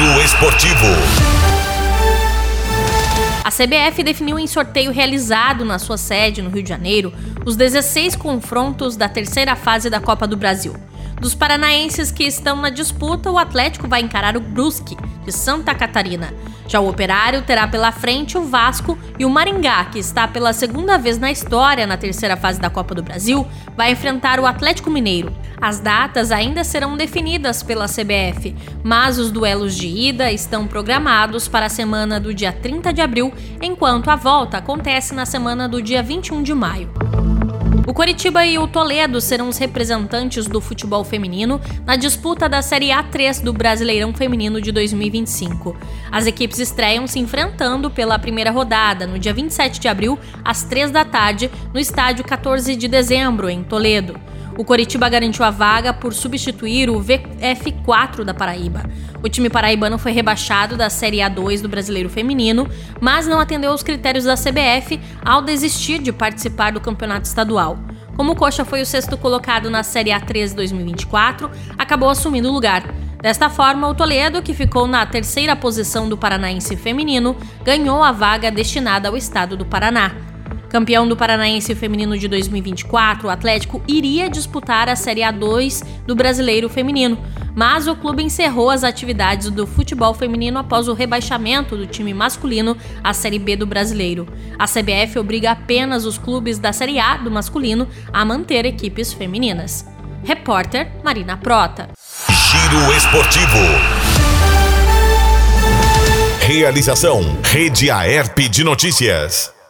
Giro Esportivo. A CBF definiu em sorteio realizado na sua sede no Rio de Janeiro os 16 confrontos da terceira fase da Copa do Brasil. Dos paranaenses que estão na disputa, o Atlético vai encarar o Brusque, de Santa Catarina. Já o Operário terá pela frente o Vasco e o Maringá, que está pela segunda vez na história na terceira fase da Copa do Brasil, vai enfrentar o Atlético Mineiro. As datas ainda serão definidas pela CBF, mas os duelos de ida estão programados para a semana do dia 30 de abril, enquanto a volta acontece na semana do dia 21 de maio. O Coritiba e o Toledo serão os representantes do futebol feminino na disputa da Série A3 do Brasileirão Feminino de 2025. As equipes estreiam se enfrentando pela primeira rodada, no dia 27 de abril, às 3 da tarde, no estádio 14 de dezembro, em Toledo. O Coritiba garantiu a vaga por substituir o VF4 da Paraíba. O time paraibano foi rebaixado da Série A2 do Brasileiro Feminino, mas não atendeu aos critérios da CBF ao desistir de participar do campeonato estadual. Como o Coxa foi o sexto colocado na Série A3 2024, acabou assumindo o lugar. Desta forma, o Toledo, que ficou na terceira posição do Paranaense feminino, ganhou a vaga destinada ao estado do Paraná. Campeão do Paranaense Feminino de 2024, o Atlético iria disputar a Série A2 do Brasileiro Feminino, mas o clube encerrou as atividades do futebol feminino após o rebaixamento do time masculino à Série B do Brasileiro. A CBF obriga apenas os clubes da Série A do masculino a manter equipes femininas. Repórter Marina Prota. Giro Esportivo. Realização: Rede Aerp de Notícias.